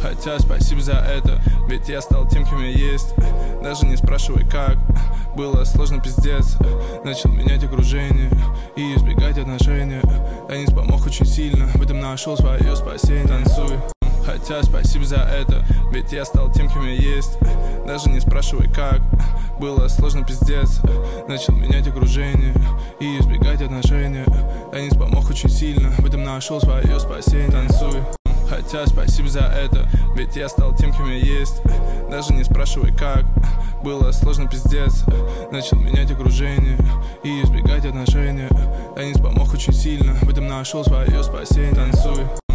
Хотя спасибо за это, ведь я стал тем, кем я есть. Даже не спрашивай как, было сложно пиздец. Начал менять окружение и избегать отношения. Теннис помог очень сильно, в этом нашел свое спасение. Танцуй. Хотя спасибо за это, ведь я стал тем, кем я есть. Даже не спрашивай как, было сложно пиздец. Начал менять окружение и избегать отношения. Теннис помог очень сильно, в этом нашел свое спасение. Танцуй. Хотя спасибо за это, ведь я стал тем, кем я есть. Даже не спрашивай как, было сложно пиздец. Начал менять окружение и избегать отношения. Теннис помог очень сильно, в этом нашел свое спасение. Танцуй.